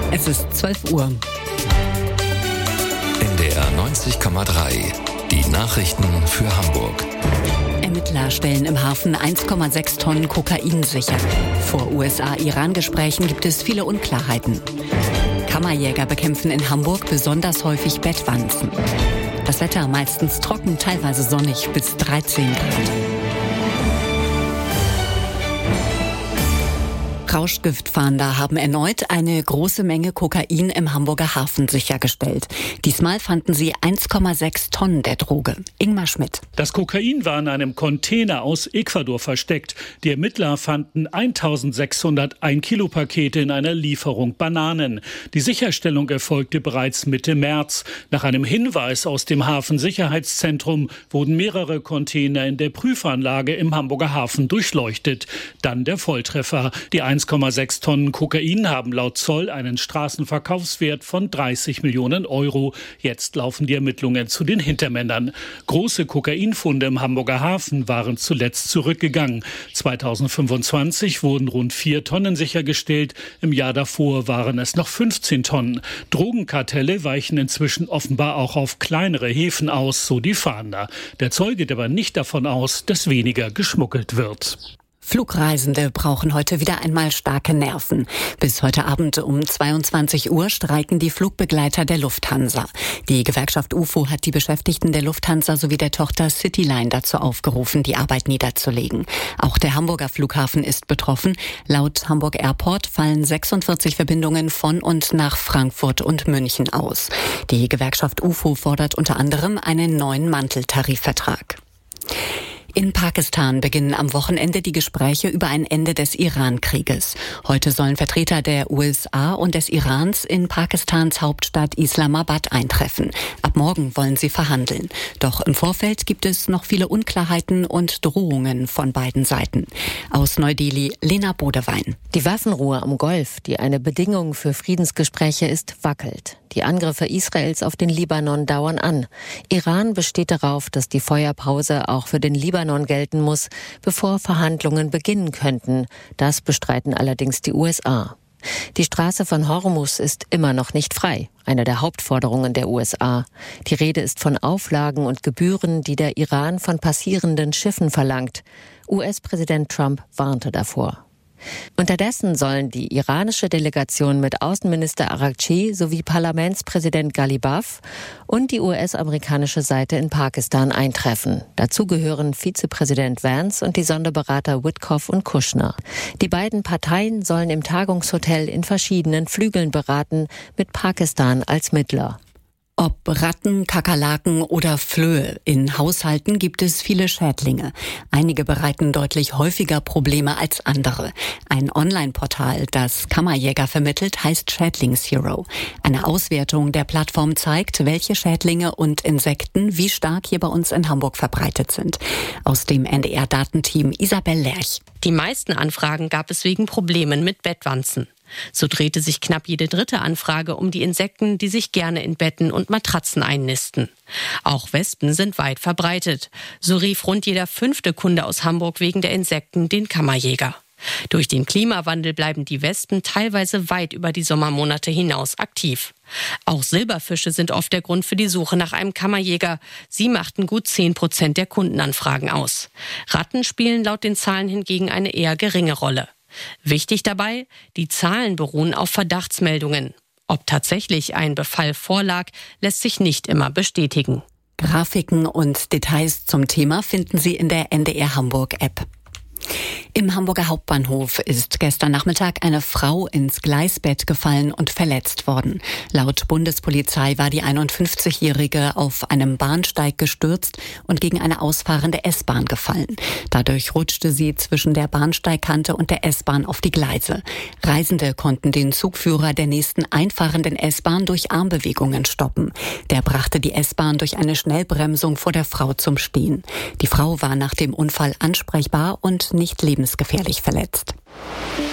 Es ist 12 Uhr. NDR 90,3. Die Nachrichten für Hamburg. Ermittler stellen im Hafen 1,6 Tonnen Kokain sicher. Vor USA-Iran-Gesprächen gibt es viele Unklarheiten. Kammerjäger bekämpfen in Hamburg besonders häufig Bettwanzen. Das Wetter meistens trocken, teilweise sonnig bis 13 Grad. Rauschgiftfahnder haben erneut eine große Menge Kokain im Hamburger Hafen sichergestellt. Diesmal fanden sie 1,6 Tonnen der Droge. Ingmar Schmidt. Das Kokain war in einem Container aus Ecuador versteckt. Die Ermittler fanden 1600 1-Kilo-Pakete in einer Lieferung Bananen. Die Sicherstellung erfolgte bereits Mitte März. Nach einem Hinweis aus dem Hafensicherheitszentrum wurden mehrere Container in der Prüfanlage im Hamburger Hafen durchleuchtet. Dann der Volltreffer. Die 1,6 Tonnen Kokain haben laut Zoll einen Straßenverkaufswert von 30 Millionen Euro. Jetzt laufen die Ermittlungen zu den Hintermännern. Große Kokainfunde im Hamburger Hafen waren zuletzt zurückgegangen. 2025 wurden rund 4 Tonnen sichergestellt. Im Jahr davor waren es noch 15 Tonnen. Drogenkartelle weichen inzwischen offenbar auch auf kleinere Häfen aus, so die Fahnder. Der Zoll geht aber nicht davon aus, dass weniger geschmuggelt wird. Flugreisende brauchen heute wieder einmal starke Nerven. Bis heute Abend um 22 Uhr streiken die Flugbegleiter der Lufthansa. Die Gewerkschaft UFO hat die Beschäftigten der Lufthansa sowie der Tochter Cityline dazu aufgerufen, die Arbeit niederzulegen. Auch der Hamburger Flughafen ist betroffen. Laut Hamburg Airport fallen 46 Verbindungen von und nach Frankfurt und München aus. Die Gewerkschaft UFO fordert unter anderem einen neuen Manteltarifvertrag. In Pakistan beginnen am Wochenende die Gespräche über ein Ende des Iran-Krieges. Heute sollen Vertreter der USA und des Irans in Pakistans Hauptstadt Islamabad eintreffen. Ab morgen wollen sie verhandeln. Doch im Vorfeld gibt es noch viele Unklarheiten und Drohungen von beiden Seiten. Aus Neu-Delhi, Lena Bodewein. Die Waffenruhe am Golf, die eine Bedingung für Friedensgespräche ist, wackelt. Die Angriffe Israels auf den Libanon dauern an. Iran besteht darauf, dass die Feuerpause auch für den Libanon gelten muss, bevor Verhandlungen beginnen könnten. Das bestreiten allerdings die USA. Die Straße von Hormuz ist immer noch nicht frei, eine der Hauptforderungen der USA. Die Rede ist von Auflagen und Gebühren, die der Iran von passierenden Schiffen verlangt. US-Präsident Trump warnte davor. Unterdessen sollen die iranische Delegation mit Außenminister Araghchi sowie Parlamentspräsident Ghalibaf und die US-amerikanische Seite in Pakistan eintreffen. Dazu gehören Vizepräsident Vance und die Sonderberater Witkoff und Kushner. Die beiden Parteien sollen im Tagungshotel in verschiedenen Flügeln beraten, mit Pakistan als Mittler. Ob Ratten, Kakerlaken oder Flöhe, in Haushalten gibt es viele Schädlinge. Einige bereiten deutlich häufiger Probleme als andere. Ein Online-Portal, das Kammerjäger vermittelt, heißt Schädlingshero. Eine Auswertung der Plattform zeigt, welche Schädlinge und Insekten wie stark hier bei uns in Hamburg verbreitet sind. Aus dem NDR-Datenteam Isabel Lerch. Die meisten Anfragen gab es wegen Problemen mit Bettwanzen. So drehte sich knapp jede dritte Anfrage um die Insekten, die sich gerne in Betten und Matratzen einnisten. Auch Wespen sind weit verbreitet. So rief rund jeder 5. Kunde aus Hamburg wegen der Insekten den Kammerjäger. Durch den Klimawandel bleiben die Wespen teilweise weit über die Sommermonate hinaus aktiv. Auch Silberfische sind oft der Grund für die Suche nach einem Kammerjäger. Sie machten gut 10% der Kundenanfragen aus. Ratten spielen laut den Zahlen hingegen eine eher geringe Rolle. Wichtig dabei, die Zahlen beruhen auf Verdachtsmeldungen. Ob tatsächlich ein Befall vorlag, lässt sich nicht immer bestätigen. Grafiken und Details zum Thema finden Sie in der NDR Hamburg App. Im Hamburger Hauptbahnhof ist gestern Nachmittag eine Frau ins Gleisbett gefallen und verletzt worden. Laut Bundespolizei war die 51-Jährige auf einem Bahnsteig gestürzt und gegen eine ausfahrende S-Bahn gefallen. Dadurch rutschte sie zwischen der Bahnsteigkante und der S-Bahn auf die Gleise. Reisende konnten den Zugführer der nächsten einfahrenden S-Bahn durch Armbewegungen stoppen. Der brachte die S-Bahn durch eine Schnellbremsung vor der Frau zum Stehen. Die Frau war nach dem Unfall ansprechbar und nicht lebensgefährlich verletzt.